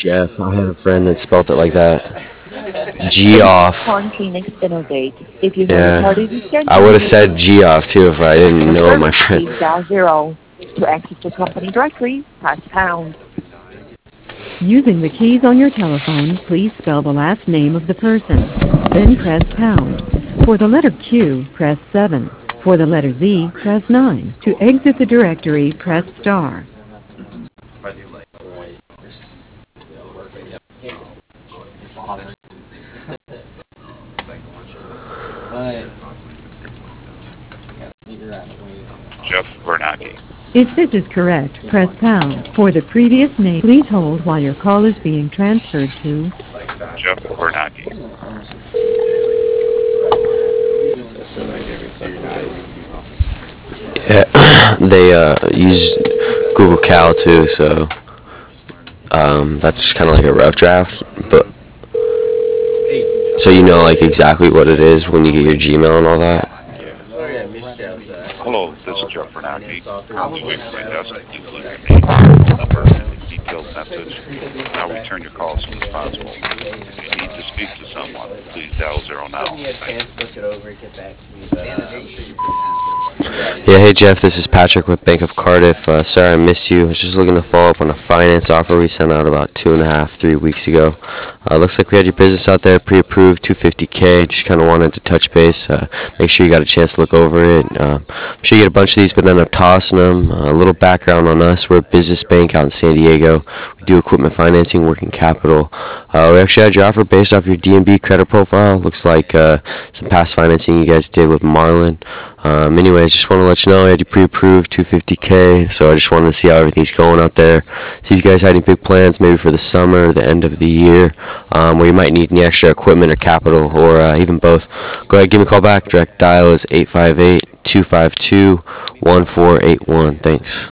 Jeff. I had a friend that spelt it like that. G off. Quarantine external date. If you have Yeah. recorded this I would sentence have said G off too if I didn't for know my service, friend. please dial 0. To access the company directory, press pound. Using the keys on your telephone, please spell the last name of the person. Then press pound. For the letter Q, press 7. For the letter Z, press 9. To exit the directory, press star. Jeff Bernanke. If this is correct, press pound. For the previous name, please hold while your call is being transferred to... Jeff Bernanke. Yeah. They use Google Cal too, so that's just kind of like a rough draft. But so you know like exactly what it is when you get your Gmail and all that. Hello, this is Jeff Bernanke. Please wait for my desk. Please leave your name, number, and a detailed message, and I'll return your call as soon as possible. If you need to speak to someone, please dial 0 now. Thank Yeah, hey Jeff, this is Patrick with Bank of Cardiff. Sorry I missed you. I was just looking to follow up on a finance offer we sent out about 2.5, 3 weeks ago. Looks like we had your business out there pre-approved, 250K. Just kind of wanted to touch base. Make sure you got a chance to look over it. I'm sure you get a bunch of these, but end up tossing them. A little background on us: we're a business bank out in San Diego. We do equipment financing, working capital. We actually had your offer based off your DNB credit profile. Looks like some past financing you guys did with Marlin. Anyways, just want to let you know I had you pre-approved 250K, so I just wanted to see how everything's going out there. See if you guys had any big plans, maybe for the summer or the end of the year, where you might need any extra equipment or capital, or even both. Go ahead, give me a call back. Direct dial is 858-252-1481. Thanks.